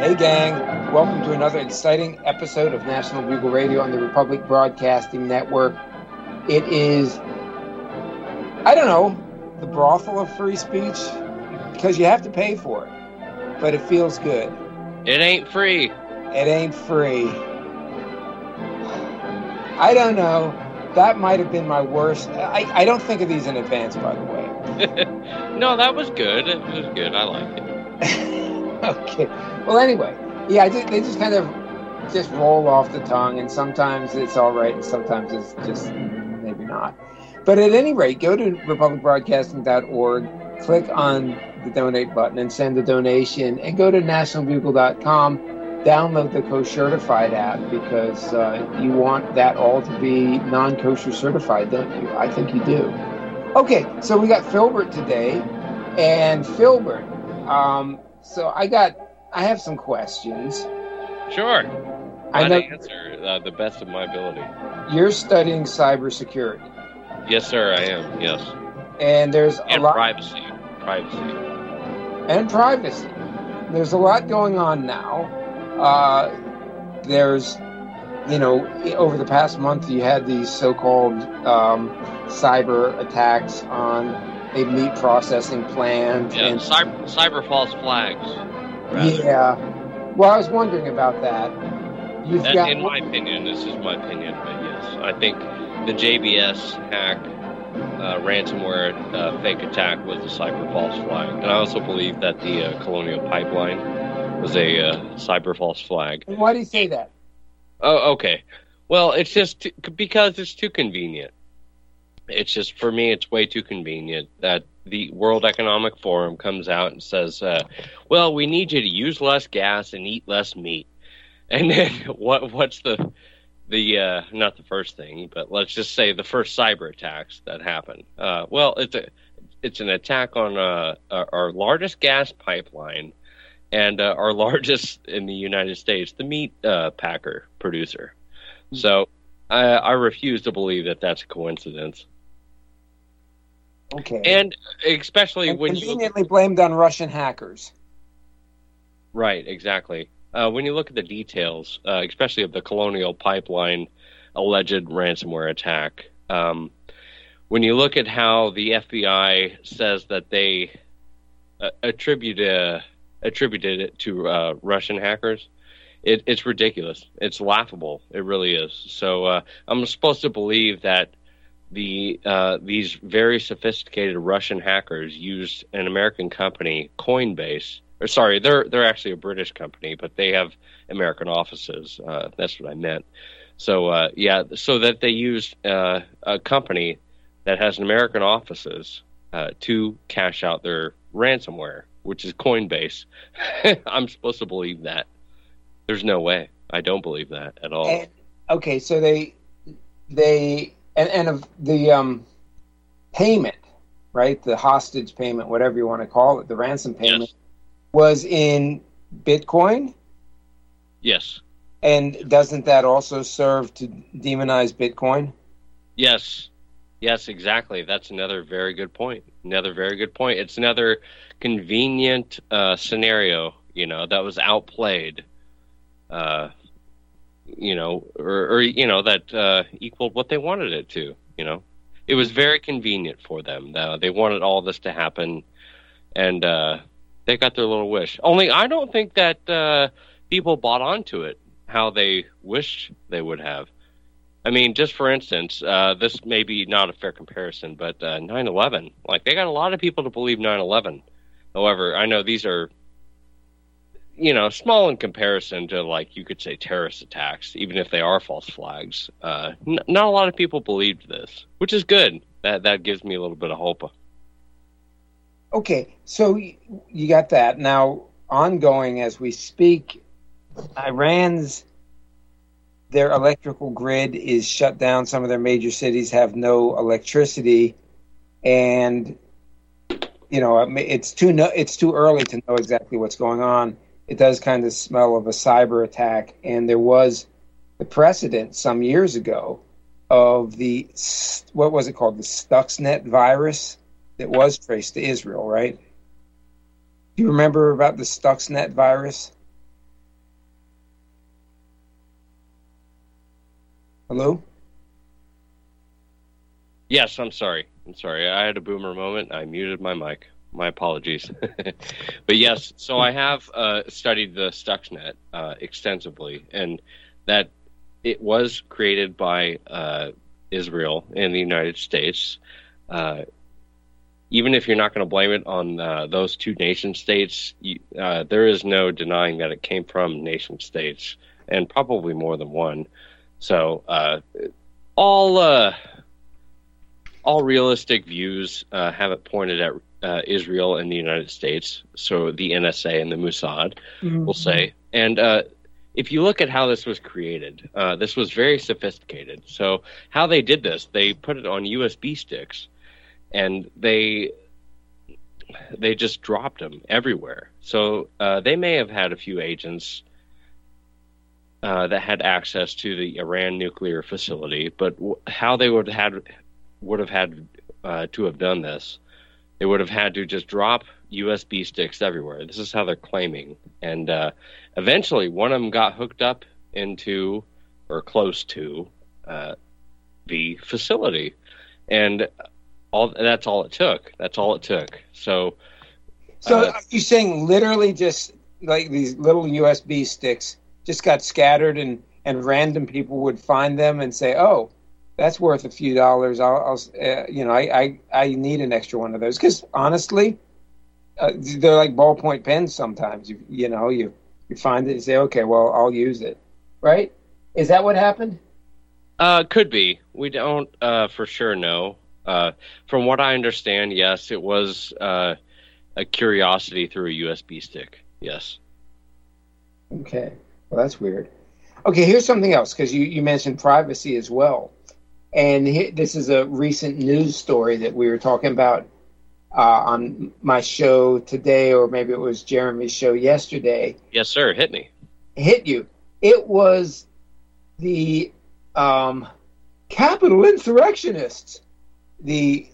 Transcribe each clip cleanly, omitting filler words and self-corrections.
Hey gang, welcome to another exciting episode of National Bugle Radio on the Republic Broadcasting Network. It is, I don't know, the brothel of free speech, because you have to pay for it, but it feels good. It ain't free. It ain't free. I don't know. That might have been my worst. I don't think of these in advance, by the way. No, that was good. It was good. I liked it. Okay. Well, anyway, yeah, they just kind of just roll off the tongue, and sometimes it's all right, and sometimes it's just maybe not. But at any rate, go to republicbroadcasting.org, click on the donate button, and send a donation, and go to nationalbugle.com, download the Co-Certified app, because you want that all to be non-kosher certified, don't you? I think you do. Okay, so we got Filbert today, and Filbert, so I have some questions. Sure. I know to answer the best of my ability. You're studying cybersecurity. Yes, sir, I am. Yes. And there's a lot. Privacy. And privacy. There's a lot going on now. There's, over the past month, you had these so-called cyber attacks on a meat processing plant. Yeah, and cyber false flags. Rather. Yeah. Well, I was wondering about that. In my opinion, this is my opinion, but yes, I think the JBS hack, ransomware fake attack was a cyber false flag. And I also believe that the Colonial Pipeline was a cyber false flag. And why do you say that? Oh, okay. Well, it's just because it's too convenient. It's just, for me, it's way too convenient that the World Economic Forum comes out and says, well, we need you to use less gas and eat less meat. And then what's the not the first thing, but let's just say the first cyber attacks that happened. Well, it's an attack on our largest gas pipeline and our largest in the United States, the meat packer producer. So I refuse to believe that that's a coincidence. Okay. And especially when conveniently blamed on Russian hackers. Right, exactly. When you look at the details, especially of the Colonial Pipeline alleged ransomware attack, when you look at how the FBI says that they attributed it to Russian hackers, it's ridiculous. It's laughable. It really is. So I'm supposed to believe that these very sophisticated Russian hackers used an American company, Coinbase. Or sorry, they're actually a British company, but they have American offices. That's what I meant. So so that they used a company that has an American offices to cash out their ransomware, which is Coinbase. I'm supposed to believe that. There's no way. I don't believe that at all. And, okay, so they of the payment, right? The hostage payment, whatever you want to call it, the ransom payment, yes, was in Bitcoin? Yes. And doesn't that also serve to demonize Bitcoin? Yes. Yes, exactly. That's another very good point. It's another convenient scenario, that was outplayed, that equaled what they wanted it to, It was very convenient for them. They wanted all this to happen, and they got their little wish. Only I don't think that people bought onto it how they wished they would have. I mean, just for instance, this may be not a fair comparison, but 9/11, they got a lot of people to believe 9/11. However, I know these are, small in comparison to, you could say terrorist attacks, even if they are false flags. Not a lot of people believed this, which is good. That gives me a little bit of hope. Okay, so you got that. Now, ongoing as we speak, their electrical grid is shut down. Some of their major cities have no electricity, and it's too early to know exactly what's going on. It does kind of smell of a cyber attack, and there was the precedent some years ago of what was it called, the Stuxnet virus that was traced to Israel, right? Do you remember about the Stuxnet virus? Hello? Yes, I'm sorry. I had a boomer moment. I muted my mic. My apologies. But yes, so I have studied the Stuxnet extensively, and that it was created by Israel and the United States. Even if you're not going to blame it on those two nation states, there is no denying that it came from nation states, and probably more than one. So all realistic views have it pointed at Israel and the United States. So the NSA and the Mossad, we'll say. And if you look at how this was created, this was very sophisticated. So how they did this, they put it on USB sticks, and they just dropped them everywhere. So they may have had a few agents that had access to the Iran nuclear facility, but how they would have had to have done this, they would have had to just drop USB sticks everywhere. This is how they're claiming. And eventually one of them got hooked up into, or close to, the facility. And that's all it took. So are you saying literally just like these little USB sticks just got scattered and random people would find them and say, oh, that's worth a few dollars. I need an extra one of those, because honestly, they're like ballpoint pens. Sometimes you find it and say, okay, well, I'll use it. Right? Is that what happened? Could be. We don't for sure know. From what I understand, yes, it was a curiosity through a USB stick. Yes. Okay. Well, that's weird. Okay, here's something else, because you mentioned privacy as well. And this is a recent news story that we were talking about on my show today, or maybe it was Jeremy's show yesterday. Yes, sir. Hit me. Hit you. It was the Capitol insurrectionists. The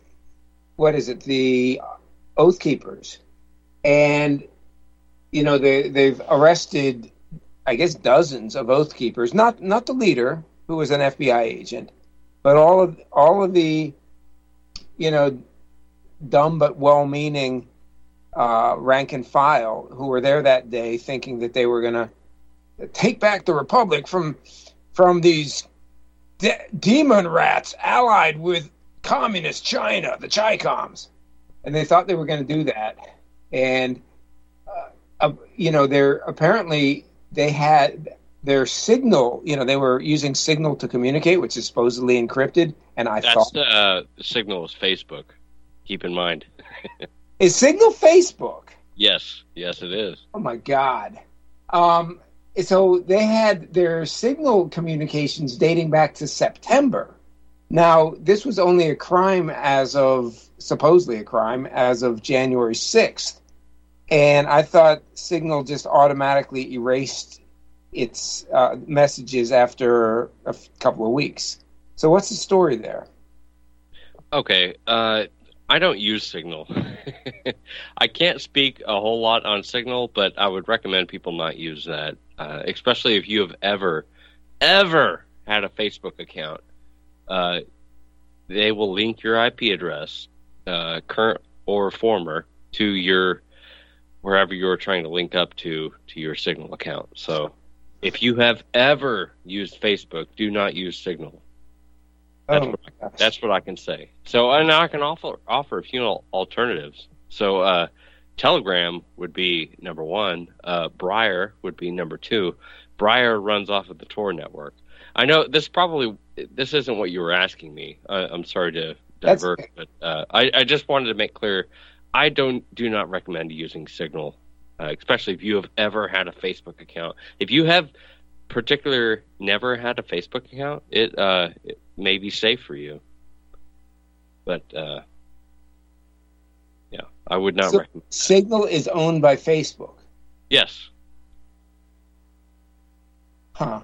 Oath Keepers. And, they've arrested, I guess, dozens of Oath Keepers. Not the leader, who was an FBI agent, but all of the, dumb but well-meaning rank and file who were there that day, thinking that they were going to take back the republic from these demon rats allied with communist China, the Chi-Coms, and they thought they were going to do that. And they had their Signal, they were using Signal to communicate, which is supposedly encrypted. And the Signal is Facebook. Keep in mind. Is Signal Facebook? Yes, it is. Oh my God. So they had their Signal communications dating back to September. Now, this was only supposedly a crime as of January 6th. And I thought Signal just automatically erased its messages after a couple of weeks. So what's the story there? Okay, I don't use Signal. I can't speak a whole lot on Signal, but I would recommend people not use that, especially if you have ever had a Facebook account. They will link your IP address, current or former, to wherever you're trying to link up to your Signal account. So if you have ever used Facebook, do not use Signal. That's what I can say. So, and I can offer a few alternatives. So, Telegram would be number one. Briar would be number two. Briar runs off of the Tor network. I know this isn't what you were asking me. I'm sorry to divert, but I just wanted to make clear I do not recommend using Signal, especially if you have ever had a Facebook account. If you have never had a Facebook account, it may be safe for you. But yeah, I would not recommend that. Signal is owned by Facebook. Yes. Huh.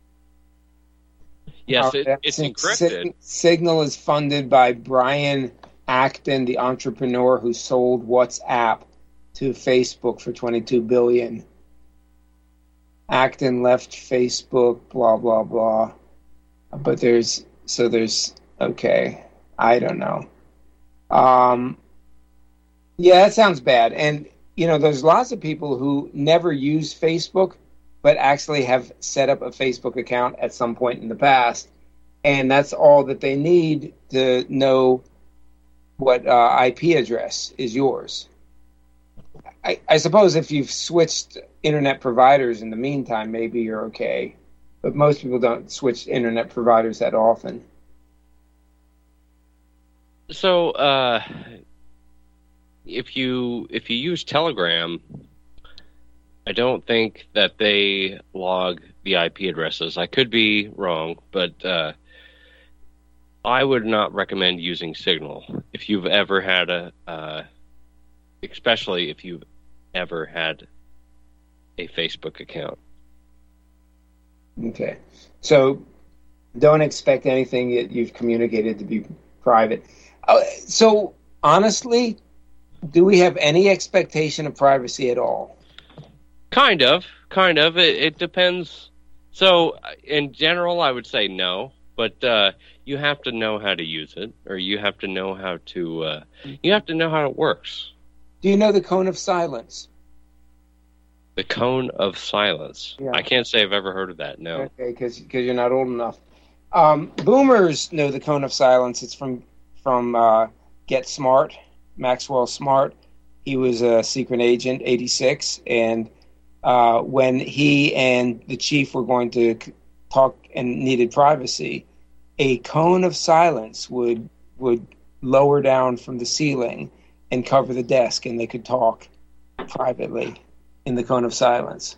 Yes, it's encrypted. Signal is funded by Brian Acton, the entrepreneur who sold WhatsApp to Facebook for $22 billion. Acton left Facebook, blah, blah, blah. but there's okay. I don't know. Um, yeah, that sounds bad. And there's lots of people who never use Facebook, but actually have set up a Facebook account at some point in the past, and that's all that they need to know what IP address is yours. I suppose if you've switched internet providers in the meantime, maybe you're okay. But most people don't switch internet providers that often. So, if you use Telegram, I don't think that they log the IP addresses. I could be wrong, but I would not recommend using Signal if you've ever had especially if you've ever had a Facebook account. Okay. So don't expect anything that you've communicated to be private. So honestly, do we have any expectation of privacy at all? Kind of. It depends. So in general, I would say no, but you have to know how to use it, or you have to know how it works. Do you know the cone of silence? The cone of silence. Yeah. I can't say I've ever heard of that. No. Okay, because you're not old enough. Boomers know the cone of silence. It's from Get Smart, Maxwell Smart. He was a secret agent, 86, and when he and the chief were going to talk and needed privacy, a cone of silence would lower down from the ceiling and cover the desk, and they could talk privately in the cone of silence.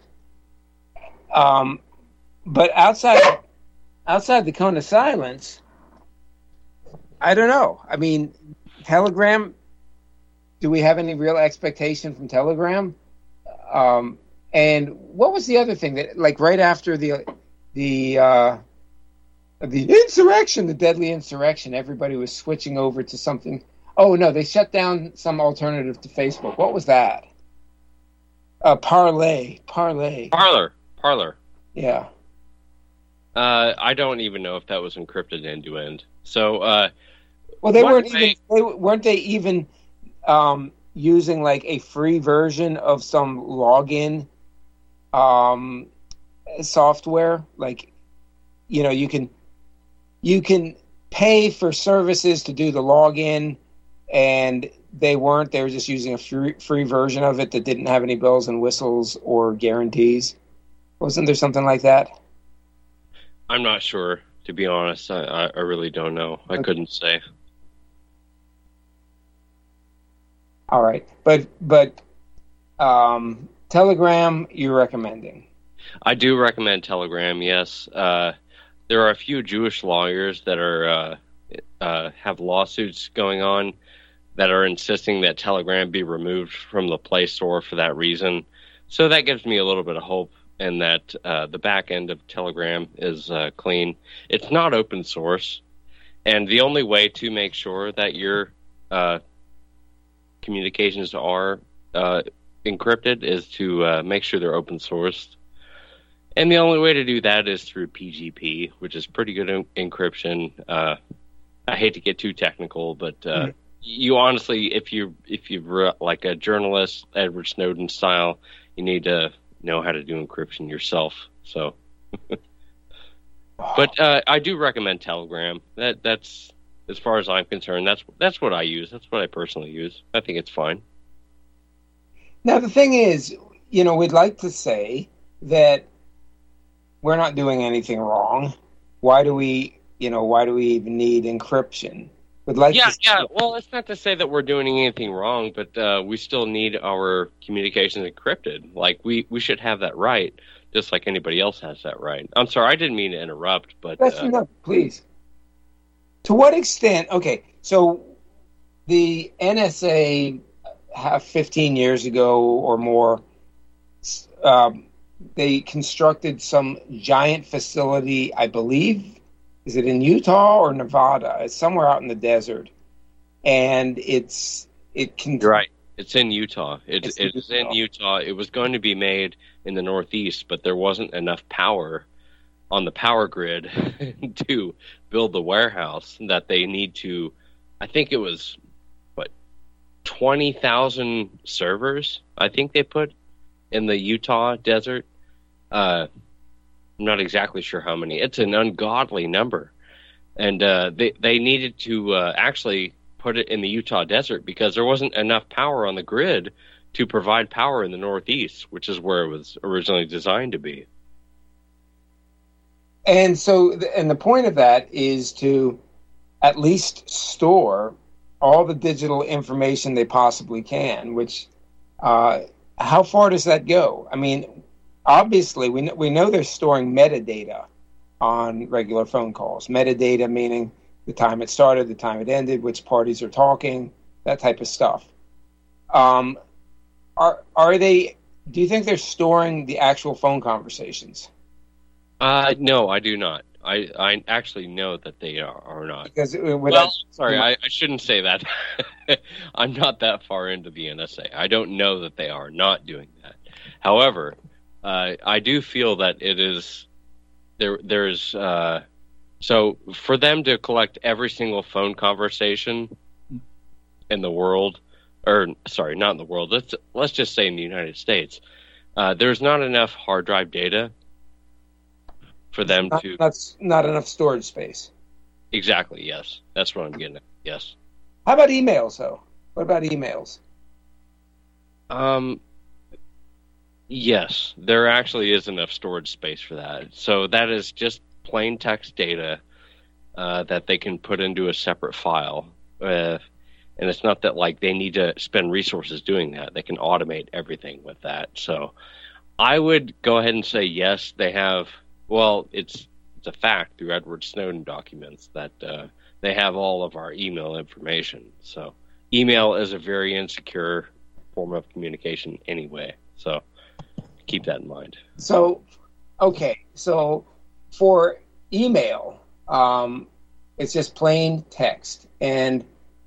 But outside the cone of silence, I don't know. I mean, Telegram, do we have any real expectation from Telegram? And what was the other thing that, like, right after the insurrection, the deadly insurrection, everybody was switching over to something. Oh no, they shut down some alternative to Facebook. What was that? Parler. Yeah. I don't even know if that was encrypted end to end. So, well, weren't they even using like a free version of some login software? Like, you can pay for services to do the login, and they were just using a free version of it that didn't have any bells and whistles or guarantees. Wasn't there something like that? I'm not sure, to be honest. I really don't know. I couldn't say. All right. But Telegram, you're recommending? I do recommend Telegram, yes. There are a few Jewish lawyers that are have lawsuits going on that are insisting that Telegram be removed from the Play Store for that reason. So that gives me a little bit of hope, and that the back end of Telegram is clean. It's not open source, and the only way to make sure that your communications are encrypted is to make sure they're open sourced. And the only way to do that is through PGP, which is pretty good encryption. I hate to get too technical, but you honestly, if you're like a journalist, Edward Snowden style, you need to know how to do encryption yourself. So, but I do recommend Telegram. That's as far as I'm concerned. That's what I use. That's what I personally use. I think it's fine. Now the thing is, we'd like to say that we're not doing anything wrong. Why do we even need encryption? Yeah. Well, it's not to say that we're doing anything wrong, but we still need our communications encrypted. Like, we should have that right, just like anybody else has that right. I'm sorry, I didn't mean to interrupt, but... No, please. To what extent... Okay, so the NSA, 15 years ago or more, they constructed some giant facility, I believe... Is it in Utah or Nevada? It's somewhere out in the desert, and it can. You're right. It's in Utah. It's in Utah. It was going to be made in the Northeast, but there wasn't enough power on the power grid to build the warehouse that they need to. I think it was 20,000 servers. I think they put in the Utah desert. I'm not exactly sure how many. It's an ungodly number, and they needed to actually put it in the Utah desert because there wasn't enough power on the grid to provide power in the Northeast, which is where it was originally designed to be. And so, and the point of that is to at least store all the digital information they possibly can, which, how far does that go? I mean, obviously, we know they're storing metadata on regular phone calls. Metadata meaning the time it started, the time it ended, which parties are talking, that type of stuff. Are they? Do you think they're storing the actual phone conversations? No, I do not. I actually know that they are not. Because I shouldn't say that. I'm not that far into the NSA. I don't know that they are not doing that. However, I do feel that it is there's so for them to collect every single phone conversation in the world, or sorry, not in the world. Let's just say in the United States, there's not enough hard drive data for them to. That's not enough storage space. Exactly. Yes, that's what I'm getting at. Yes. How about emails, though? What about emails? Yes, there actually is enough storage space for that. So that is just plain text data that they can put into a separate file. And it's not that like they need to spend resources doing that. They can automate everything with that. So I would go ahead and say yes, they have. Well, it's a fact through Edward Snowden documents that they have all of our email information. So email is a very insecure form of communication anyway. So keep that in mind. So, okay. So for email, it's just plain text. And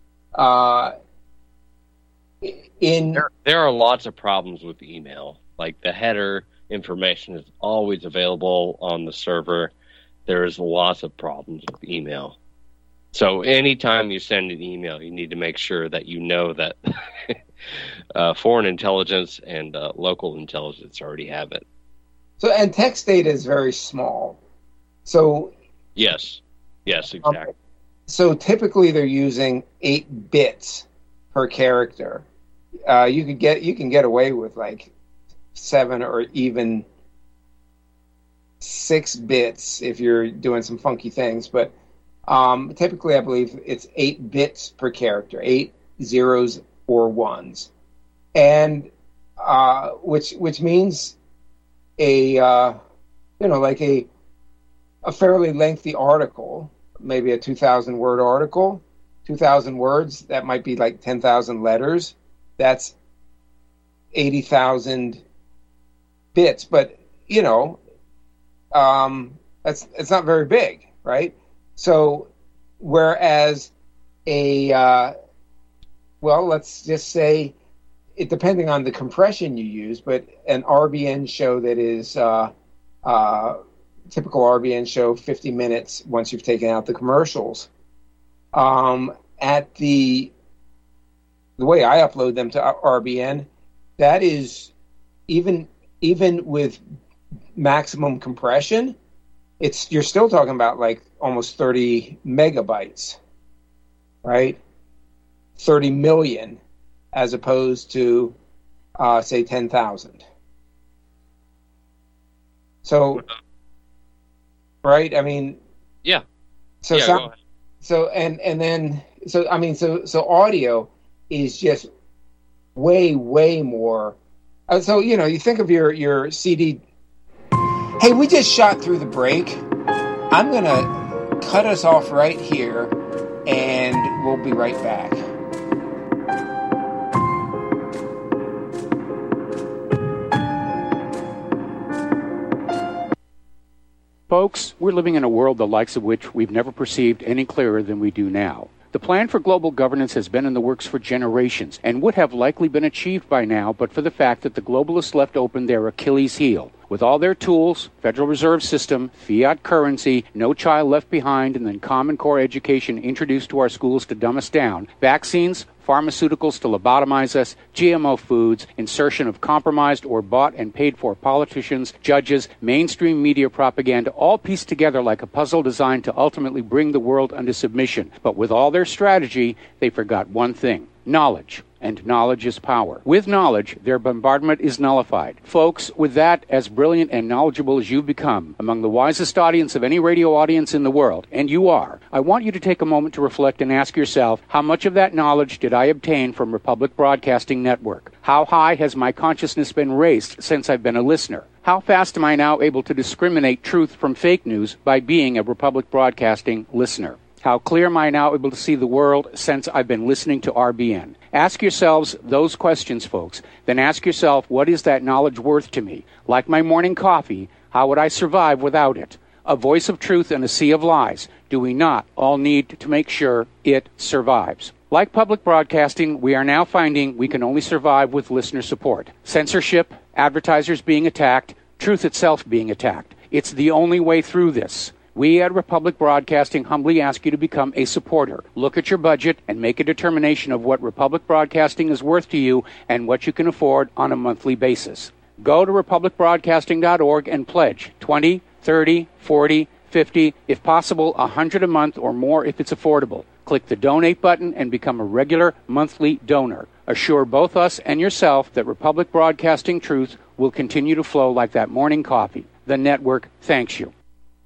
there are lots of problems with email. Like the header information is always available on the server. There's lots of problems with email. So anytime you send an email, you need to make sure that you know that foreign intelligence and local intelligence already have it. So, and text data is very small. So yes, exactly. So typically they're using 8 bits per character. You can get away with like 7 or even 6 bits if you're doing some funky things, but typically I believe it's 8 bits per character, 8 zeros or ones, and which means like a fairly lengthy article, maybe a 2,000 word article, 2,000 words, that might be like 10,000 letters. That's 80,000 bits, but it's not very big, right? So whereas let's just say, it depending on the compression you use, but an RBN show that is typical RBN show, 50 minutes once you've taken out the commercials. At the way I upload them to RBN, that is even with maximum compression, you're still talking about like almost 30 megabytes, right? 30 million as opposed to say 10,000. So, right? I mean, yeah. So yeah, so audio is just way more. So you think of your CD. Hey, we just shot through the break. I'm gonna cut us off right here, and we'll be right back. Folks, we're living in a world the likes of which we've never perceived any clearer than we do now. The plan for global governance has been in the works for generations and would have likely been achieved by now but for the fact that the globalists left open their Achilles heel, With all their tools, Federal Reserve System, fiat currency, no child left behind, and then Common Core education introduced to our schools to dumb us down, vaccines, pharmaceuticals to lobotomize us, GMO foods, insertion of compromised or bought and paid for politicians, judges, mainstream media propaganda, all pieced together like a puzzle designed to ultimately bring the world under submission. But with all their strategy, they forgot one thing: knowledge. And knowledge is power. With knowledge, their bombardment is nullified. Folks, with that, as brilliant and knowledgeable as you've become, among the wisest audience of any radio audience in the world, and you are, I want you to take a moment to reflect and ask yourself, how much of that knowledge did I obtain from Republic Broadcasting Network? How high has my consciousness been raised since I've been a listener? How fast am I now able to discriminate truth from fake news by being a Republic Broadcasting listener? How clear am I now able to see the world since I've been listening to RBN? Ask yourselves those questions, folks. Then ask yourself, what is that knowledge worth to me? Like my morning coffee, how would I survive without it? A voice of truth in a sea of lies. Do we not all need to make sure it survives? Like public broadcasting, we are now finding we can only survive with listener support. Censorship, advertisers being attacked, truth itself being attacked. It's the only way through this. We at Republic Broadcasting humbly ask you to become a supporter. Look at your budget and make a determination of what Republic Broadcasting is worth to you and what you can afford on a monthly basis. Go to republicbroadcasting.org and pledge $20, $30, $40, $50, if possible, $100 a month or more if it's affordable. Click the donate button and become a regular monthly donor. Assure both us and yourself that Republic Broadcasting truth will continue to flow like that morning coffee. The network thanks you.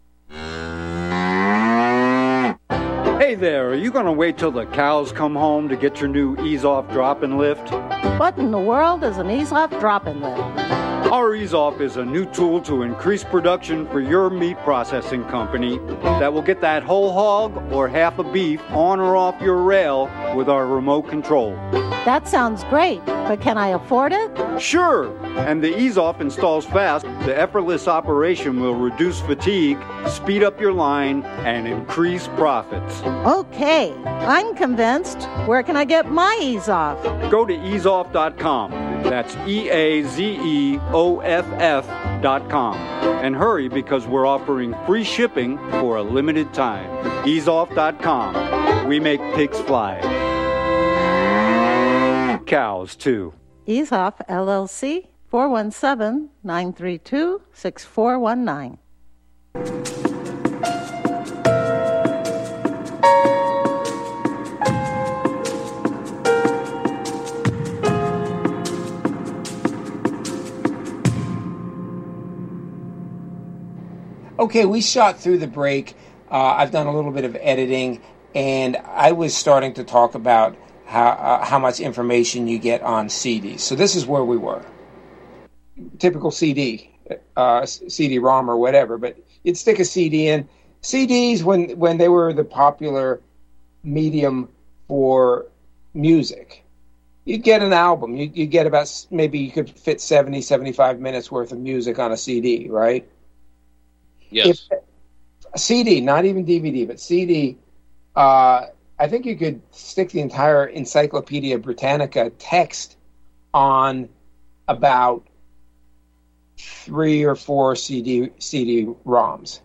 Hey there, are you going to wait till the cows come home to get your new Ease-Off drop-in lift? What in the world is an Ease-Off drop-in lift? Our Ease-Off is a new tool to increase production for your meat processing company that will get that whole hog or half a beef on or off your rail with our remote control. That sounds great, but can I afford it? Sure, and the Ease-Off installs fast. The effortless operation will reduce fatigue, speed up your line, and increase profits. Okay, I'm convinced. Where can I get my Ease-Off? Go to easeoff.com. That's EAZEOFF.com. And hurry, because we're offering free shipping for a limited time. Easeoff.com. We make pigs fly. Cows, too. Ease-Off, LLC, 417-932-6419. Okay, we shot through the break. I've done a little bit of editing, and I was starting to talk about how much information you get on CDs. So this is where we were. Typical CD, CD-ROM or whatever, but you'd stick a CD in. CDs, when they were the popular medium for music, you'd get an album. You'd get about, maybe you could fit 70, 75 minutes worth of music on a CD, right? Yes. If a CD, not even DVD, but CD, I think you could stick the entire Encyclopedia Britannica text on about 3 or 4 CD-ROMs.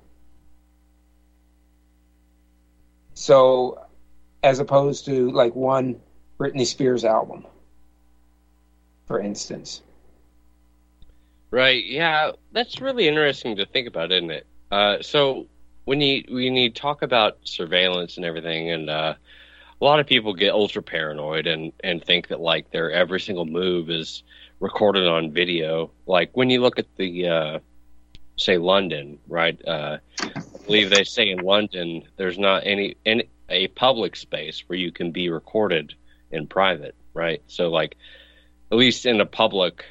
So, as opposed to like one Britney Spears album, for instance. Right. Yeah, that's really interesting to think about, isn't it? So when you talk about surveillance and everything, and a lot of people get ultra paranoid and think that like their every single move is recorded on video. Like when you look at the say London, right? I believe they say in London there's not any a public space where you can be recorded in private, right? So like at least in a public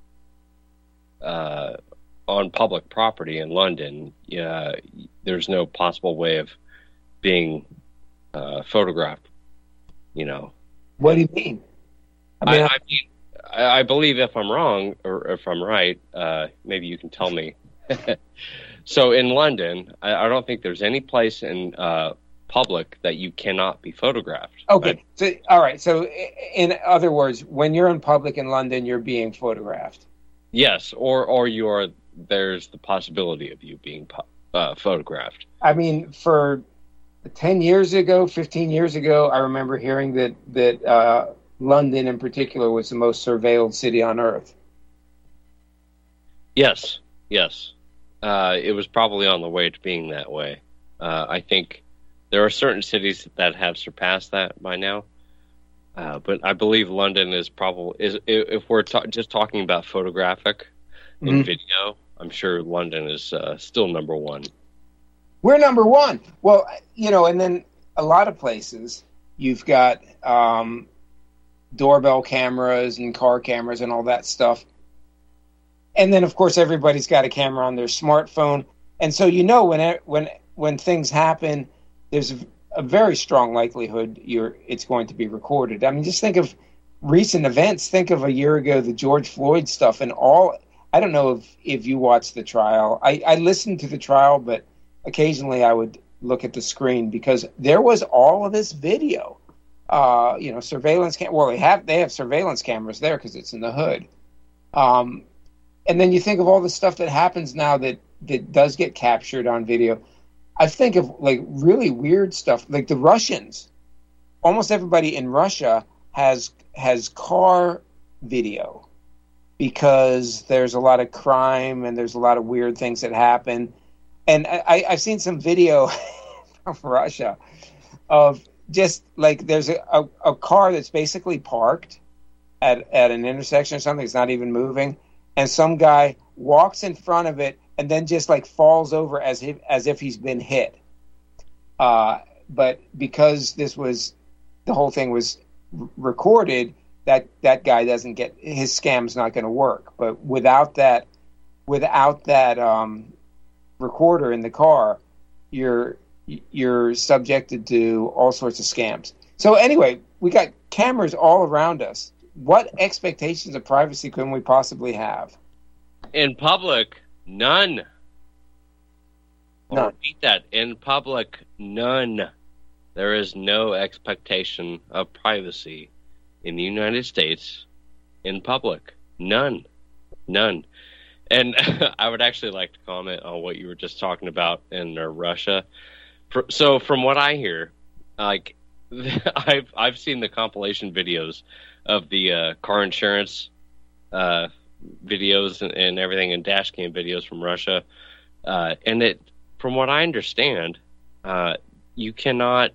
on public property in London, there's no possible way of being photographed. You know. What do you mean? I believe, if I'm wrong or if I'm right, maybe you can tell me. So in London, I don't think there's any place in public that you cannot be photographed. Okay. So, all right. So in other words, when you're in public in London, you're being photographed. Yes, or you are there's the possibility of you being photographed. I mean, for 10 years ago, 15 years ago, I remember hearing that London in particular was the most surveilled city on earth. Yes. It was probably on the way to being that way. I think there are certain cities that have surpassed that by now. But I believe London is if we're just talking about photographic and video, I'm sure London is still number one. We're number one. Well, and then a lot of places you've got doorbell cameras and car cameras and all that stuff. And then, of course, everybody's got a camera on their smartphone. And so, when things happen, there's a very strong likelihood it's going to be recorded. I mean, just think of recent events. Think of a year ago, the George Floyd stuff and all. I don't know if you watched the trial. I listened to the trial, but occasionally I would look at the screen because there was all of this video. Surveillance well, they have surveillance cameras there because it's in the hood. And then you think of all the stuff that happens now that does get captured on video. I think of like really weird stuff, like the Russians. Almost everybody in Russia has car video because there's a lot of crime and there's a lot of weird things that happen. And I've seen some video from Russia of just like there's a car that's basically parked at an intersection or something. It's not even moving. And some guy walks in front of it and then just like falls over as if he's been hit. But because the whole thing was recorded, that guy doesn't get, his scam's not going to work. But without that recorder in the car, you're subjected to all sorts of scams. So anyway, we got cameras all around us. What expectations of privacy can we possibly have? In public, none. I'll repeat that. In public, none. There is no expectation of privacy in the United States in public. None. And I would actually like to comment on what you were just talking about in Russia. So from what I hear, like I've seen the compilation videos of the car insurance videos and everything, and dash cam videos from Russia, and from what I understand, you cannot,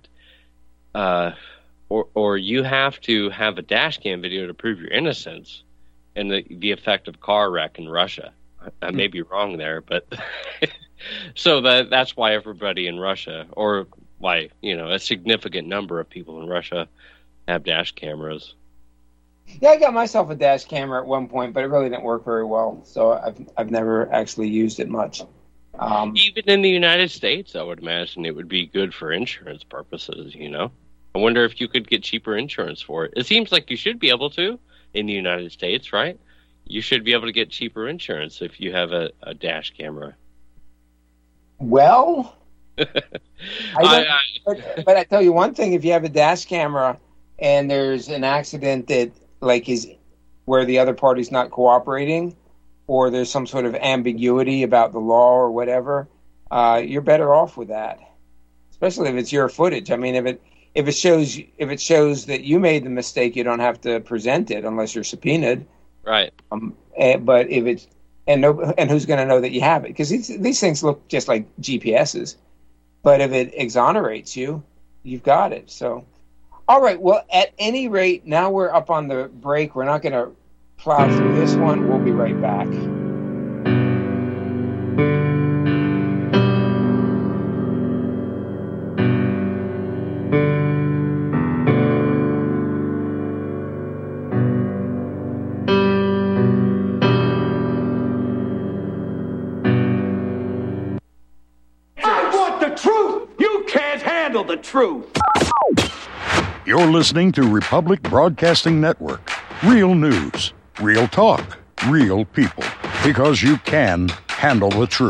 or you have to have a dash cam video to prove your innocence and the effect of a car wreck in Russia. I may be wrong there, but so that's why everybody in Russia, or why a significant number of people in Russia, have dash cameras. Yeah, I got myself a dash camera at one point, but it really didn't work very well, so I've never actually used it much. Even in the United States, I would imagine it would be good for insurance purposes, I wonder if you could get cheaper insurance for it. It seems like you should be able to in the United States, right? You should be able to get cheaper insurance if you have a dash camera. Well, but I tell you one thing, if you have a dash camera and there's an accident that is where the other party's not cooperating, or there's some sort of ambiguity about the law or whatever, you're better off with that. Especially if it's your footage. I mean, if it shows that you made the mistake, you don't have to present it unless you're subpoenaed. Right. But if it's and who's going to know that you have it? Because these things look just like GPSs. But if it exonerates you, you've got it. So. All right, well, at any rate, now we're up on the break. We're not going to plow through this one. We'll be right back. I want the truth! You can't handle the truth! You're listening to Republic Broadcasting Network. Real news, real talk, real people. Because you can handle the truth.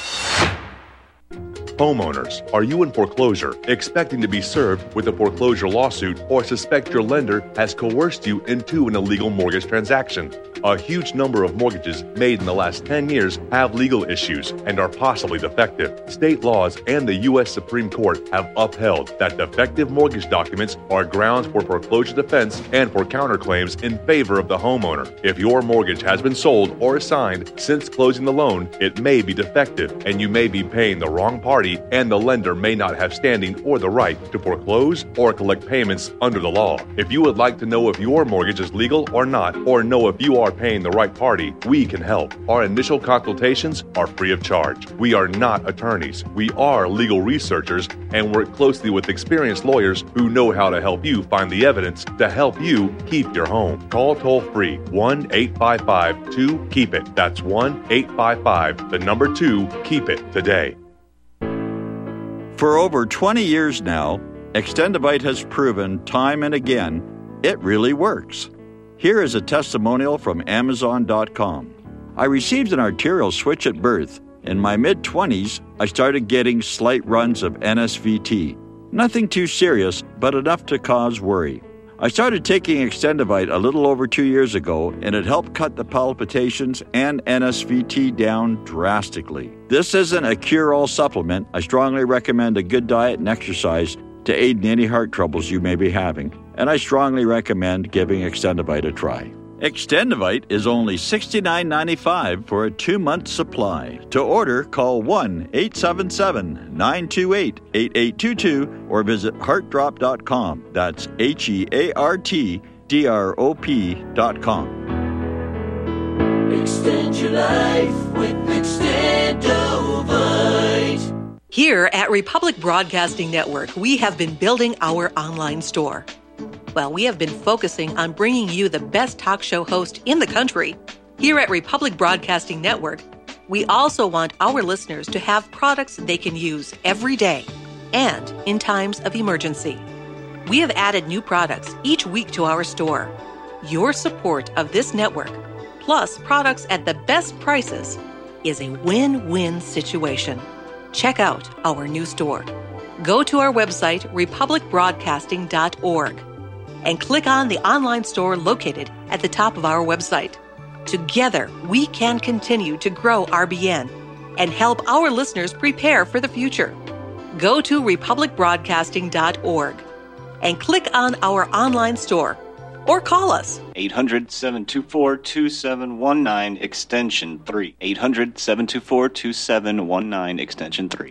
Homeowners, are you in foreclosure, expecting to be served with a foreclosure lawsuit, or suspect your lender has coerced you into an illegal mortgage transaction? A huge number of mortgages made in the last 10 years have legal issues and are possibly defective. State laws and the U.S. Supreme Court have upheld that defective mortgage documents are grounds for foreclosure defense and for counterclaims in favor of the homeowner. If your mortgage has been sold or assigned since closing the loan, it may be defective and you may be paying the wrong party, and the lender may not have standing or the right to foreclose or collect payments under the law. If you would like to know if your mortgage is legal or not, or know if you are paying the right party, we can help. Our initial consultations are free of charge. We are not attorneys. We are legal researchers and work closely with experienced lawyers who know how to help you find the evidence to help you keep your home. Call toll-free 1-855-2-KEEP-IT. That's 1-855-2-KEEP-IT today. For over 20 years now, Extendivite has proven time and again it really works. Here is a testimonial from Amazon.com. I received an arterial switch at birth. In my mid-20s, I started getting slight runs of NSVT. Nothing too serious, but enough to cause worry. I started taking Extendivite a little over 2 years ago, and it helped cut the palpitations and NSVT down drastically. This isn't a cure-all supplement. I strongly recommend a good diet and exercise to aid in any heart troubles you may be having, and I strongly recommend giving Extendivite a try. Extendivite is only $69.95 for a 2-month supply. To order, call 1-877-928-8822 or visit heartdrop.com. That's HEARTDROP.com. Extend your life with Extendivite. Here at Republic Broadcasting Network, we have been building our online store. Well, we have been focusing on bringing you the best talk show host in the country. Here at Republic Broadcasting Network, we also want our listeners to have products they can use every day and in times of emergency. We have added new products each week to our store. Your support of this network, plus products at the best prices, is a win-win situation. Check out our new store. Go to our website, republicbroadcasting.org, and click on the online store located at the top of our website. Together, we can continue to grow RBN and help our listeners prepare for the future. Go to republicbroadcasting.org and click on our online store or call us. 800-724-2719, extension 3. 800-724-2719, extension 3.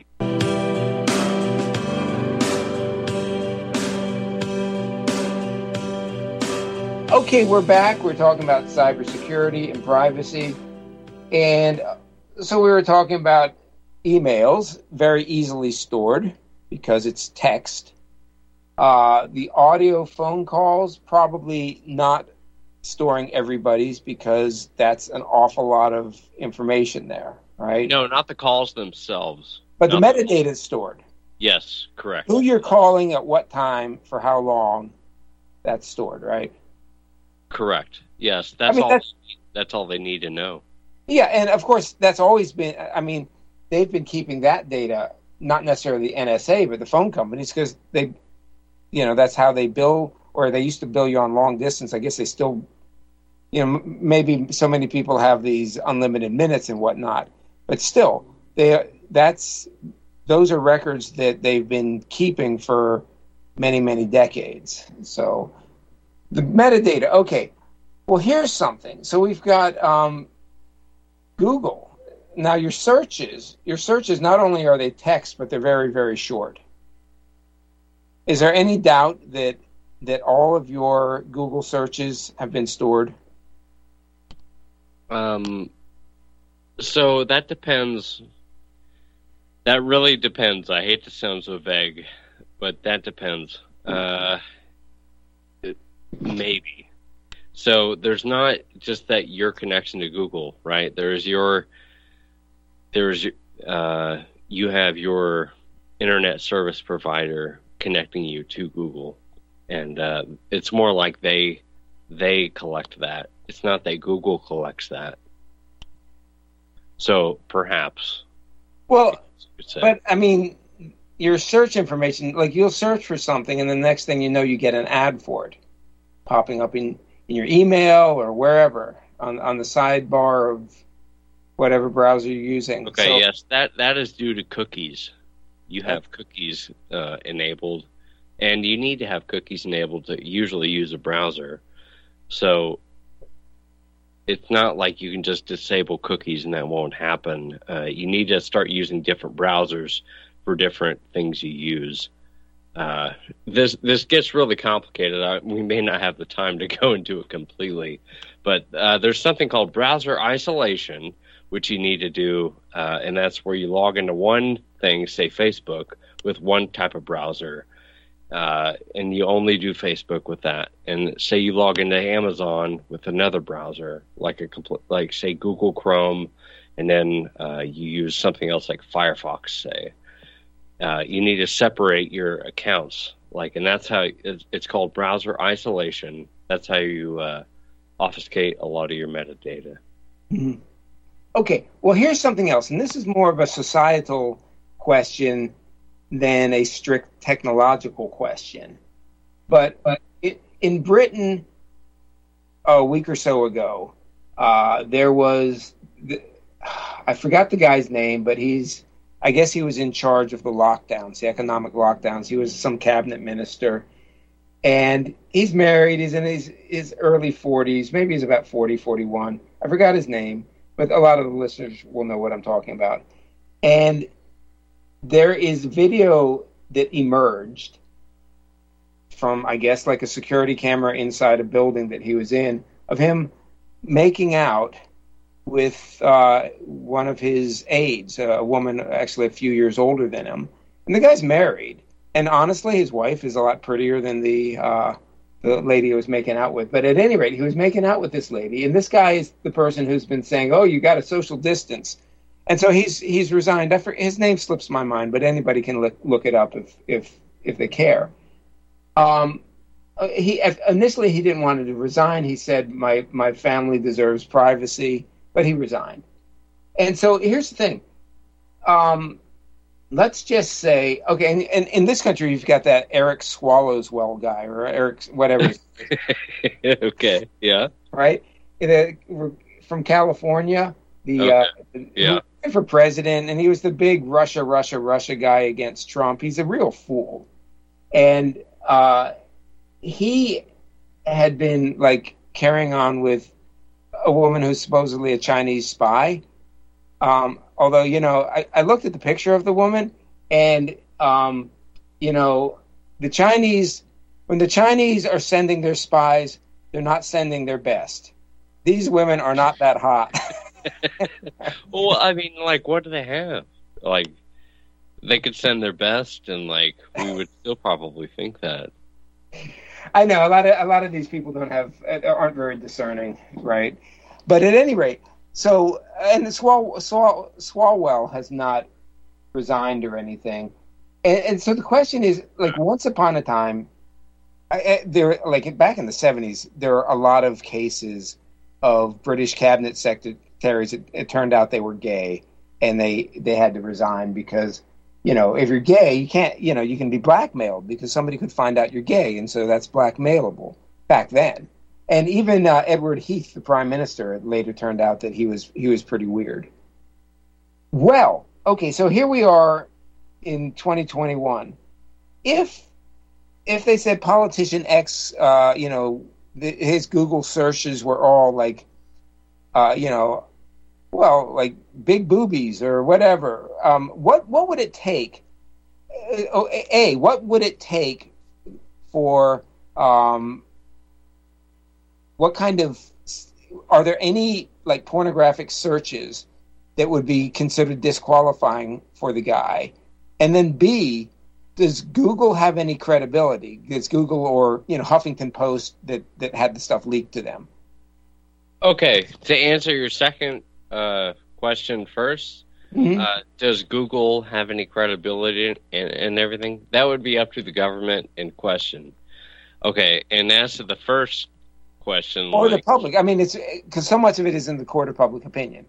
Okay, we're back. We're talking about cybersecurity and privacy. And so we were talking about emails, very easily stored because it's text. The audio phone calls, probably not storing everybody's because that's an awful lot of information there, right? No, not the calls themselves. But the metadata is stored. Yes, correct. Who you're calling at what time, for how long, that's stored, right? Correct. Yes, that's all. That's all they need to know. Yeah, and of course that's always been. I mean, they've been keeping that data, not necessarily the NSA, but the phone companies, because they, that's how they bill, or they used to bill you on long distance. I guess they still, maybe so many people have these unlimited minutes and whatnot, but still, those are records that they've been keeping for many, many decades. So. The metadata. Okay. Well, here's something. So we've got Google. Now your searches not only are they text, but they're very, very short. Is there any doubt that all of your Google searches have been stored? So that depends. That really depends. I hate to sound so vague, but that depends. Maybe. So there's not just that your connection to Google, right? You have your internet service provider connecting you to Google, and it's more like they collect that. It's not that Google collects that. So perhaps. Well, but I mean, your search information, like you'll search for something, and the next thing you know, you get an ad for it popping up in your email or wherever. on the sidebar of whatever browser you're using. Okay, So, yes, that is due to cookies. You have cookies enabled, and you need to have cookies enabled to usually use a browser. So it's not like you can just disable cookies and that won't happen. You need to start using different browsers for different things you use. This gets really complicated. We may not have the time to go into it completely, but there's something called browser isolation, which you need to do, and that's where you log into one thing, say Facebook, with one type of browser, and you only do Facebook with that. And say you log into Amazon with another browser, like say Google Chrome, and then you use something else like Firefox, say. You need to separate your accounts, and that's how it's called browser isolation. That's how you obfuscate a lot of your metadata. Mm-hmm. Okay, well, here's something else, and this is more of a societal question than a strict technological question. But in Britain, a week or so ago, there was, I forgot the guy's name, but I guess he was in charge of the lockdowns, the economic lockdowns. He was some cabinet minister. And he's married. He's in his early 40s. Maybe he's about 40, 41. I forgot his name, but a lot of the listeners will know what I'm talking about. And there is video that emerged from, I guess, like a security camera inside a building that he was in, of him making out with one of his aides, a woman actually a few years older than him. And the guy's married. And honestly, his wife is a lot prettier than the lady he was making out with. But at any rate, he was making out with this lady. And this guy is the person who's been saying, oh, you got to social distance. And so he's resigned. His name slips my mind, but anybody can look it up if they care. Initially, he didn't want to resign. He said, my family deserves privacy. But he resigned. And so here's the thing. Let's just say, okay, and in this country, you've got that Eric Swallowswell guy, or Eric, whatever. Okay, yeah. Right? From California, for president, and he was the big Russia guy against Trump. He's a real fool. And he had been, carrying on with a woman who's supposedly a Chinese spy. Although, I looked at the picture of the woman, and, the Chinese, when the Chinese are sending their spies, they're not sending their best. These women are not that hot. Well, I mean, what do they have? They could send their best, and, we would still probably think that. I know a lot of these people aren't very discerning, right? But at any rate, so and Swalwell has not resigned or anything, and so the question is, once upon a time, there back in the 70s, there were a lot of cases of British cabinet secretaries. It turned out they were gay, and they had to resign because, if you're gay, you can't, you can be blackmailed because somebody could find out you're gay, and so that's blackmailable back then. And even Edward Heath, the prime minister, it later turned out that he was pretty weird. Well, okay, so here we are in 2021. If they said politician X, his Google searches were all big boobies or whatever, what would it take? What would it take for what kind of, are there any pornographic searches that would be considered disqualifying for the guy? And then B, does Google have any credibility? Does Google or Huffington Post that had the stuff leaked to them? Okay, to answer your second question first, does Google have any credibility and everything? That would be up to the government in question. Okay, and as to the first question, or the public. I mean, it's because so much of it is in the court of public opinion.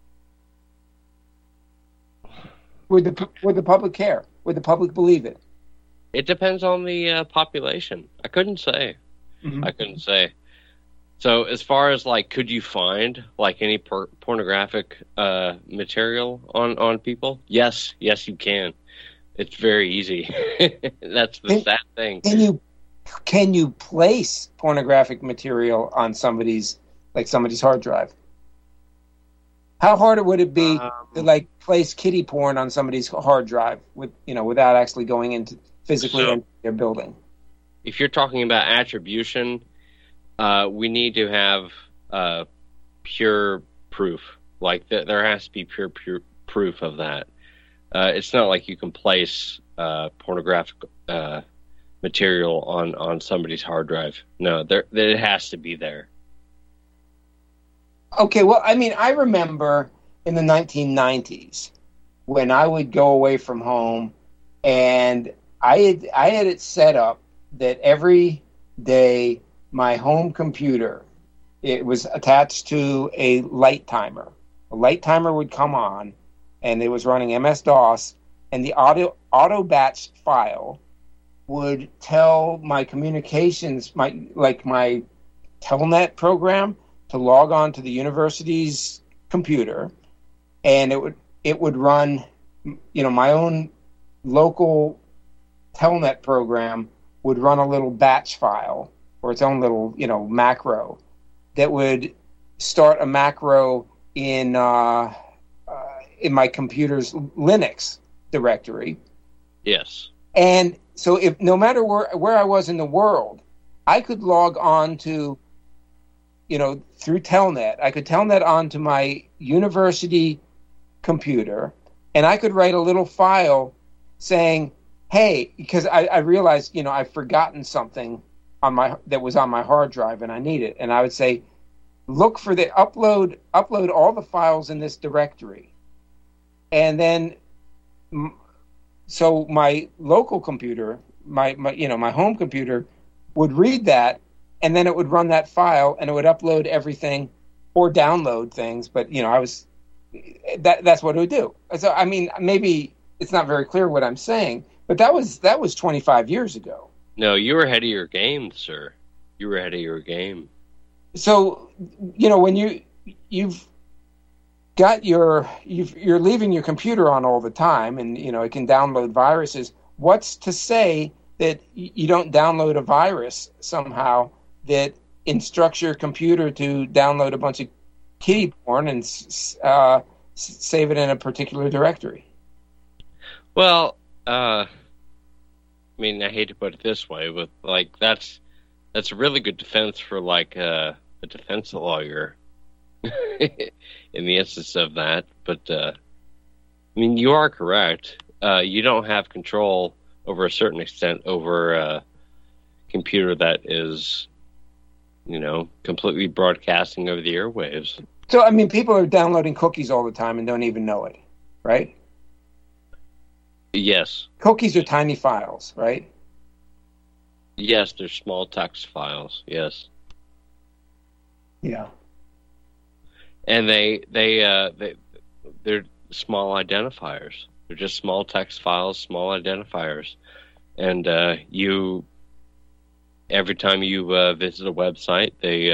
Would the public care? Would the public believe it? It depends on the population. I couldn't say. Mm-hmm. I couldn't say. So as far as like, could you find like any pornographic material on people? Yes, you can. It's very easy. That's the sad thing. Can you place pornographic material on somebody's hard drive? How hard would it be to like place kiddie porn on somebody's hard drive without actually going into physically into their building? If you're talking about attribution, we need to have pure proof. Like there has to be pure proof of that. It's not like you can place pornographic material on somebody's hard drive. No, it has to be there. Okay, well, I mean, I remember in the 1990s when I would go away from home, and I had it set up that every day my home computer, it was attached to a light timer. A light timer would come on, and it was running MS-DOS, and the auto batch file would tell my communications, my Telnet program, to log on to the university's computer, and it would run, my own local Telnet program would run a little batch file or its own little, macro that would start a macro in my computer's Linux directory. Yes. And so if no matter where I was in the world, I could log on to, through Telnet. I could Telnet onto my university computer, and I could write a little file saying, hey, because I realized, I've forgotten something that was on my hard drive and I need it. And I would say, look for the upload all the files in this directory. And then, so my local computer, my home computer would read that, and then it would run that file, and it would upload everything or download things. But that's what it would do. So I mean, maybe it's not very clear what I'm saying, but that was 25 years ago. No, you were ahead of your game, sir. You were ahead of your game. So when you're leaving your computer on all the time, and it can download viruses. What's to say that you don't download a virus somehow that instructs your computer to download a bunch of kiddie porn and save it in a particular directory? Well, I mean, I hate to put it this way, but that's a really good defense for a defense lawyer in the instance of that. But I mean, you are correct. You don't have control over a certain extent over a computer that is, completely broadcasting over the airwaves. So, I mean, people are downloading cookies all the time and don't even know it, right? Yes. Cookies are tiny files, right? Yes, they're small text files, yes. Yeah. And they're small identifiers. They're just small text files, small identifiers. And every time you visit a website,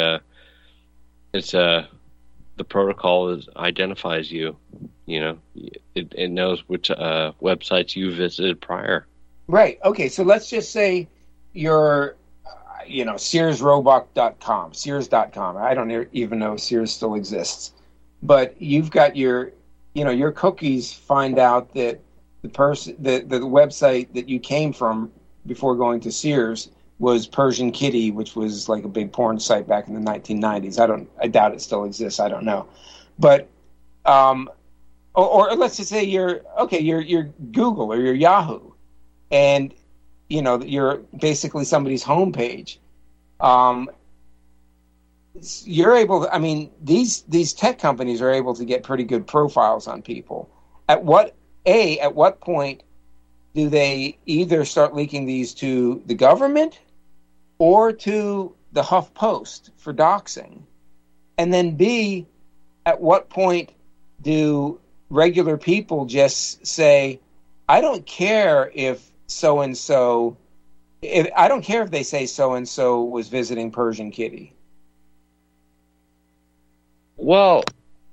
the protocol identifies you. It knows which websites you visited prior. Right. Okay. So let's just say you're, SearsRoebuck.com, Sears.com. I don't even know if Sears still exists, but you've got your cookies find out that the website that you came from before going to Sears was Persian Kitty, which was like a big porn site back in the 1990s. I doubt it still exists. I don't know, but or let's just say you're Google or you're Yahoo, and you're basically somebody's homepage. You're able to, I mean, these tech companies are able to get pretty good profiles on people. At what point do they either start leaking these to the government or to the HuffPost for doxing? And then B, at what point do regular people just say, I don't care if so-and-so, I don't care if they say so-and-so was visiting Persian Kitty. Well,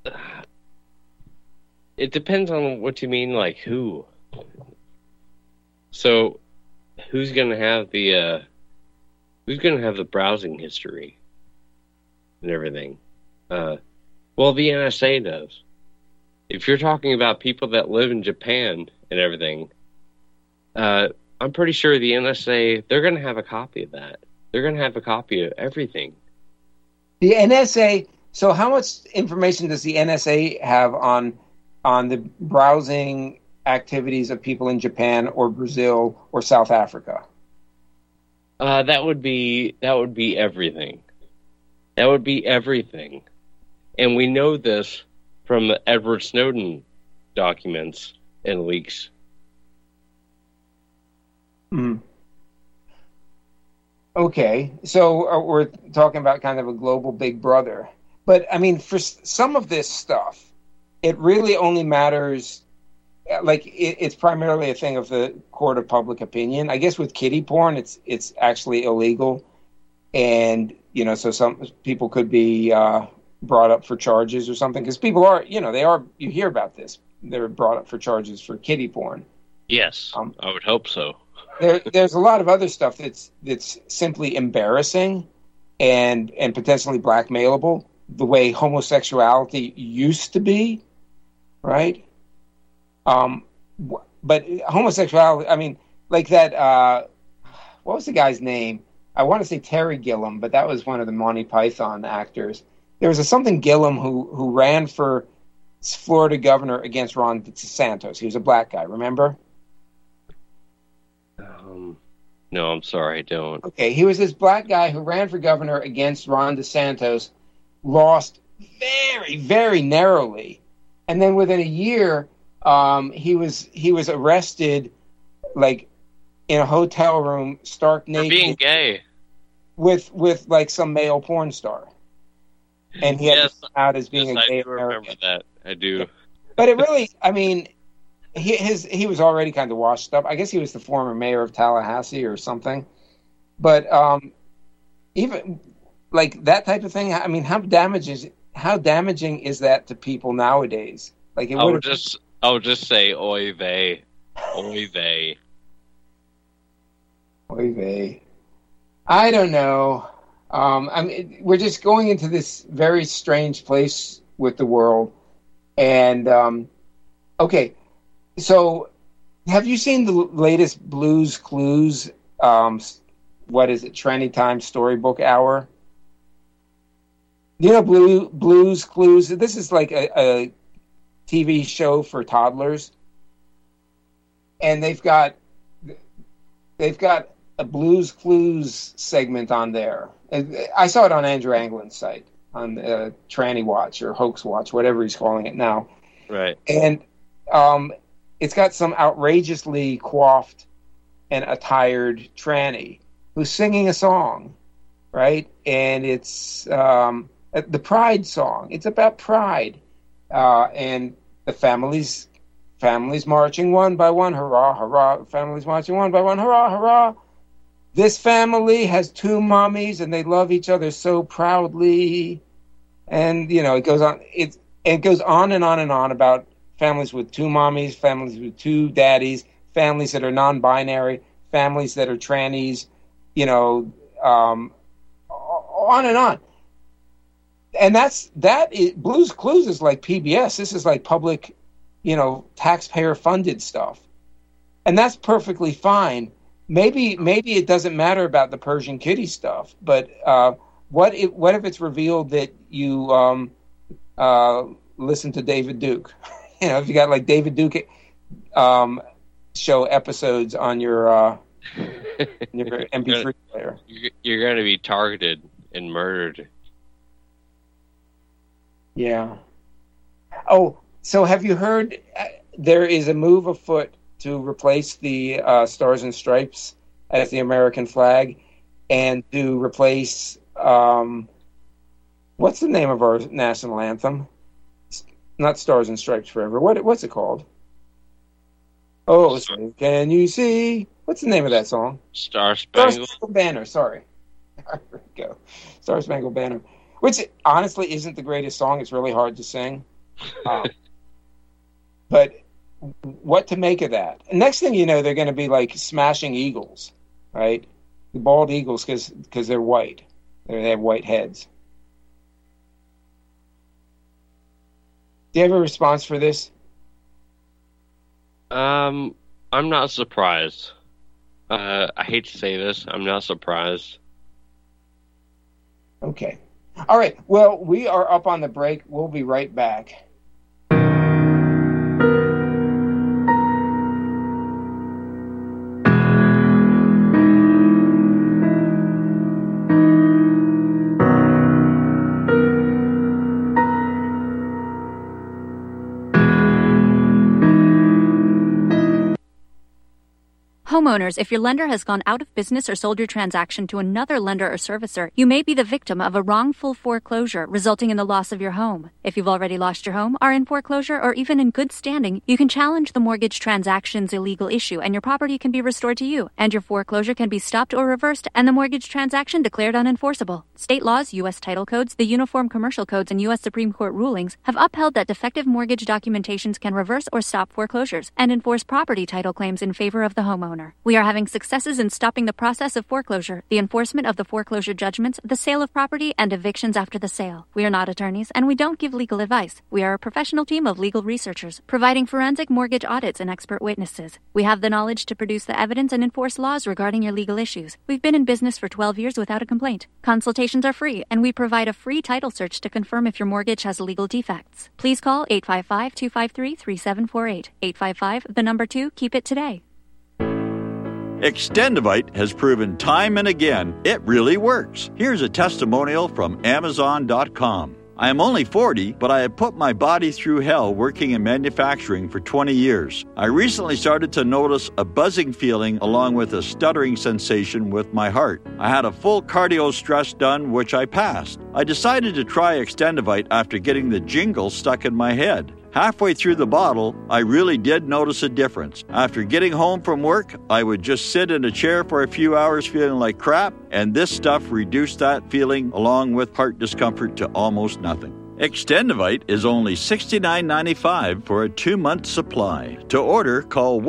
it depends on what you mean, like who. So, who's gonna have the browsing history and everything? Well, the NSA does. If you're talking about people that live in Japan and everything, I'm pretty sure the NSA, they're gonna have a copy of that. They're gonna have a copy of everything. The NSA. So, how much information does the NSA have on the browsing activities of people in Japan or Brazil or South Africa? That would be everything. That would be everything. And we know this from the Edward Snowden documents and leaks. Okay, so we're talking about kind of a global big brother. But, I mean, for some of this stuff, it really only matters, like, it's primarily a thing of the court of public opinion. I guess with kiddie porn, it's actually illegal. And, you know, so some people could be brought up for charges or something. Because people are, you know, you hear about this. They're brought up for charges for kiddie porn. Yes, I would hope so. There's a lot of other stuff that's simply embarrassing and potentially blackmailable, the way homosexuality used to be, right? But homosexuality, I mean, like that, what was the guy's name? I want to say Terry Gilliam, but that was one of the Monty Python actors. There was something Gilliam who ran for Florida governor against Ron DeSantis. He was a black guy, remember? No, I'm sorry, I don't. Okay, he was this black guy who ran for governor against Ron DeSantis, lost very, very narrowly, and then within a year, he was arrested, like in a hotel room, stark naked, for being gay, with like some male porn star, and he had to come out as being a gay I do remember that. I do, but it really, I mean. He was already kind of washed up. I guess he was the former mayor of Tallahassee or something. But even like that type of thing, I mean, how damaging is that to people nowadays? Like I would just say oy vey. Oy vey. Oy vey. I don't know. I mean, we're just going into this very strange place with the world. And okay. So, have you seen the latest Blues Clues, what is it, Tranny Time Storybook Hour? You know Blues Clues? This is like a TV show for toddlers. And they've got a Blues Clues segment on there. I saw it on Andrew Anglin's site, on Tranny Watch or Hoax Watch, whatever he's calling it now. Right. And it's got some outrageously coiffed and attired tranny who's singing a song, right? And it's the Pride song. It's about pride, and the families marching one by one, hurrah, hurrah. Families marching one by one, hurrah, hurrah. This family has two mommies, and they love each other so proudly. And you know, it goes on. It goes on and on and on about families with two mommies, families with two daddies, families that are non-binary, families that are trannies, you know, on and on. And Blues Clues is like PBS. This is like public, you know, taxpayer-funded stuff. And that's perfectly fine. Maybe it doesn't matter about the Persian kitty stuff, but what if it's revealed that you listen to David Duke? You know, if you got like David Duke show episodes on your MP3 player, you're going to be targeted and murdered. Yeah. Oh, so have you heard there is a move afoot to replace the Stars and Stripes as the American flag, and to replace what's the name of our national anthem? Not Stars and Stripes Forever. What's it called? Oh, can you see? What's the name of that song? Star Spangled Banner. Sorry. There we go. Star Spangled Banner. which honestly isn't the greatest song. It's really hard to sing. But what to make of that? And next thing you know, they're going to be like smashing eagles, right? The bald eagles because they're white. They have white heads. Do you have a response for this? I'm not surprised. I hate to say this. I'm not surprised. Okay. All right. Well, we are up on the break. We'll be right back. Homeowners, if your lender has gone out of business or sold your transaction to another lender or servicer, you may be the victim of a wrongful foreclosure, resulting in the loss of your home. If you've already lost your home, are in foreclosure, or even in good standing, you can challenge the mortgage transaction's illegal issue, and your property can be restored to you, and your foreclosure can be stopped or reversed, and the mortgage transaction declared unenforceable. State laws, U.S. title codes, the Uniform Commercial Codes, and U.S. Supreme Court rulings have upheld that defective mortgage documentations can reverse or stop foreclosures and enforce property title claims in favor of the homeowner. We are having successes in stopping the process of foreclosure, the enforcement of the foreclosure judgments, the sale of property, and evictions after the sale. We are not attorneys, and we don't give legal advice. We are a professional team of legal researchers, providing forensic mortgage audits and expert witnesses. We have the knowledge to produce the evidence and enforce laws regarding your legal issues. We've been in business for 12 years without a complaint. Consultations are free, and we provide a free title search to confirm if your mortgage has legal defects. Please call 855-253-3748. 855, 2, keep it today. Extendivite has proven time and again it really works. Here's a testimonial from Amazon.com. I am only 40, but I have put my body through hell working in manufacturing for 20 years. I recently started to notice a buzzing feeling along with a stuttering sensation with my heart. I had a full cardio stress done, which I passed. I decided to try Extendivite after getting the jingle stuck in my head. Halfway through the bottle, I really did notice a difference. After getting home from work, I would just sit in a chair for a few hours feeling like crap, and this stuff reduced that feeling along with heart discomfort to almost nothing. Extendivite is only $69.95 for a 2-month supply. To order, call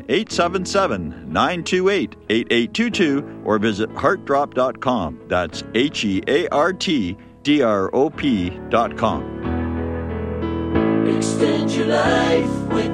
1-877-928-8822 or visit heartdrop.com. That's HEARTDROP.com. Extend your life with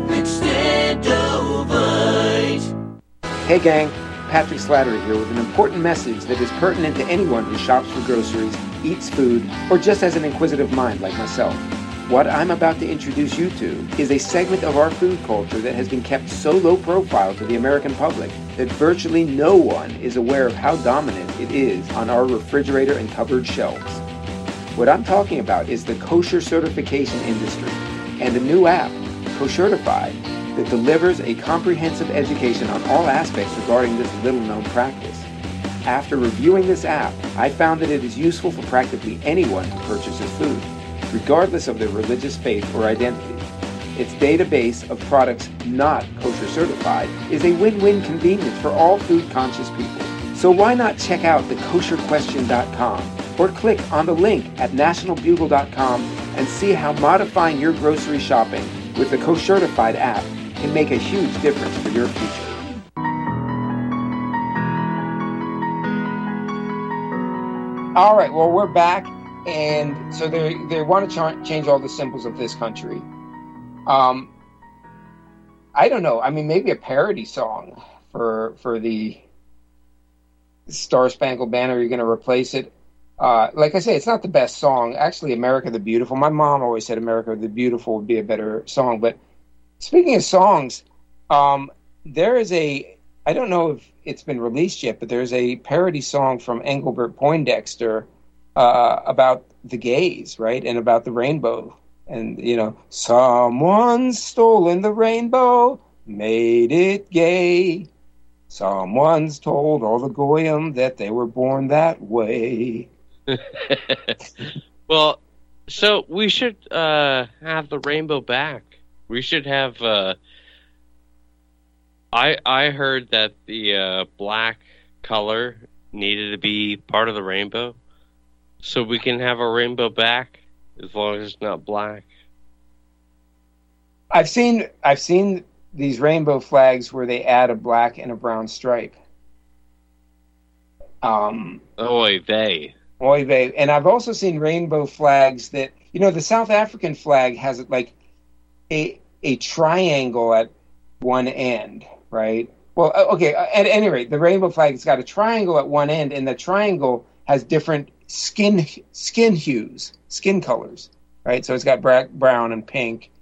Extendivite. Hey gang, Patrick Slattery here with an important message that is pertinent to anyone who shops for groceries, eats food, or just has an inquisitive mind like myself. What I'm about to introduce you to is a segment of our food culture that has been kept so low profile to the American public that virtually no one is aware of how dominant it is on our refrigerator and cupboard shelves. What I'm talking about is the kosher certification industry and a new app, Koshertified, that delivers a comprehensive education on all aspects regarding this little-known practice. After reviewing this app, I found that it is useful for practically anyone who purchases food, regardless of their religious faith or identity. Its database of products not kosher certified is a win-win convenience for all food-conscious people. So why not check out the kosherquestion.com or click on the link at nationalbugle.com and see how modifying your grocery shopping with the Koshertified app can make a huge difference for your future. All right, well, we're back, and so they want to change all the symbols of this country. I don't know. I mean, maybe a parody song for the Star Spangled Banner. You're going to replace it. Like I say, it's not the best song. Actually, America the Beautiful. My mom always said America the Beautiful would be a better song. But speaking of songs, there is I don't know if it's been released yet, but there's a parody song from Engelbert Poindexter about the gays, right? And about the rainbow. And, you know, someone's stolen the rainbow, made it gay. Someone's told all the goyim that they were born that way. Well, so we should have the rainbow back. We should have. I heard that the black color needed to be part of the rainbow. So we can have a rainbow back as long as it's not black. I've seen these rainbow flags where they add a black and a brown stripe. Oy vey. Oy vey. And I've also seen rainbow flags that, the South African flag has like a triangle at one end, right? Well, okay, at any rate, the rainbow flag has got a triangle at one end, and the triangle has different skin hues, skin colors, right? So it's got brown and pink.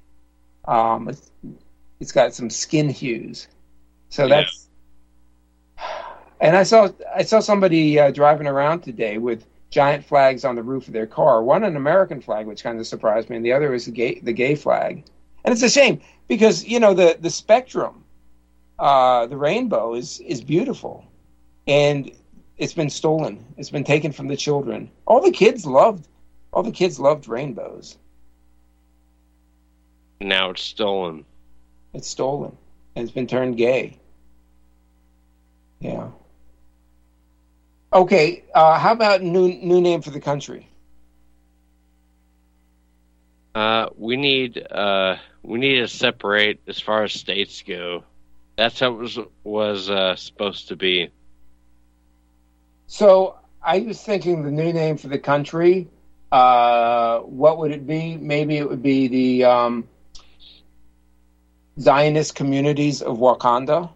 It's got some skin hues. So that's... And I saw somebody driving around today with giant flags on the roof of their car. One an American flag, which kind of surprised me, and the other is the gay flag. And it's a shame because the spectrum, the rainbow is beautiful, and it's been stolen. It's been taken from the children. All the kids loved rainbows. Now it's stolen. It's stolen, and it's been turned gay. Yeah. Okay, how about new name for the country? We need to separate as far as states go. That's how it was supposed to be. So I was thinking the new name for the country. What would it be? Maybe it would be the Zionist Communities of Wakanda.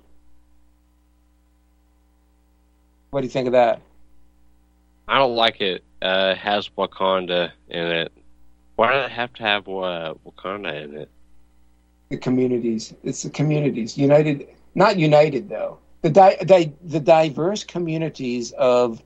What do you think of that? I don't like it. It has Wakanda in it. Why does it have to have Wakanda in it? The communities. It's the communities. United, not united though. The diverse communities of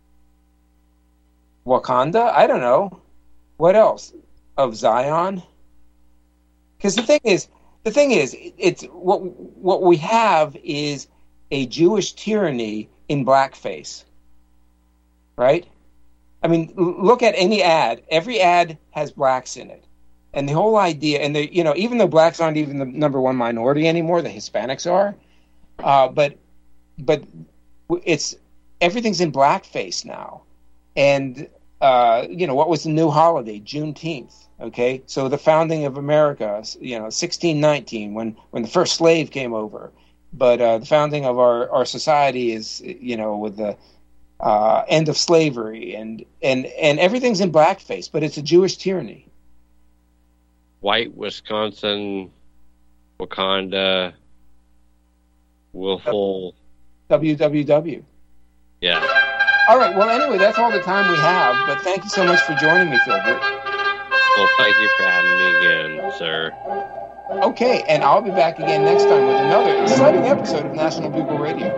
Wakanda. I don't know. What else? Of Zion? Because the thing is, it's what we have is a Jewish tyranny in blackface, right? I mean, look at any ad. Every ad has blacks in it, and the whole idea. And even though blacks aren't even the number one minority anymore, the Hispanics are. But it's everything's in blackface now, and what was the new holiday? Juneteenth. Okay, so the founding of America, 1619, when the first slave came over. But the founding of our society is, with the end of slavery, and everything's in blackface, but it's a Jewish tyranny. White Wisconsin, Wakanda, willful. WWW. Yeah. All right. Well, anyway, that's all the time we have. But thank you so much for joining me, Philbert. Well, thank you for having me again, sir. Okay, and I'll be back again next time with another exciting episode of National Bugle Radio.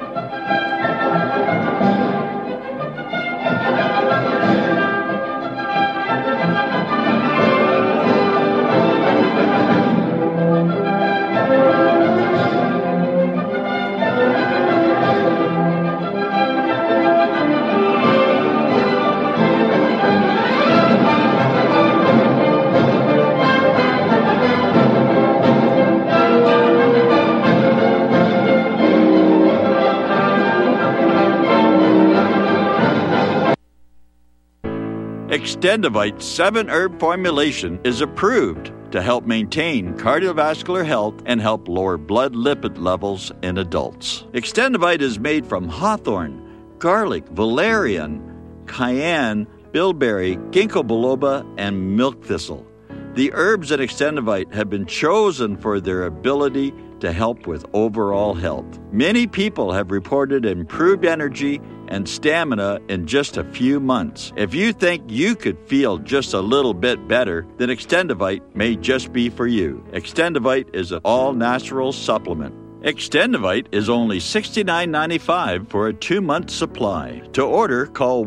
Extendivite 7-herb formulation is approved to help maintain cardiovascular health and help lower blood lipid levels in adults. Extendivite is made from hawthorn, garlic, valerian, cayenne, bilberry, ginkgo biloba, and milk thistle. The herbs in Extendivite have been chosen for their ability to help with overall health. Many people have reported improved energy and stamina in just a few months. If you think you could feel just a little bit better, then Extendivite may just be for you. Extendivite is an all-natural supplement. Extendivite is only $69.95 for a 2-month supply. To order, call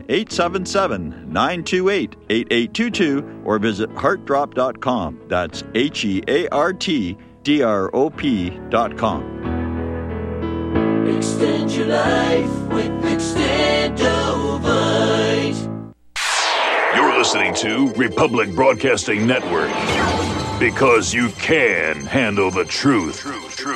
1-877-928-8822 or visit heartdrop.com. That's HEARTDROP.com. Extend your life with Extendivite. You're listening to Republic Broadcasting Network, because you can handle the truth.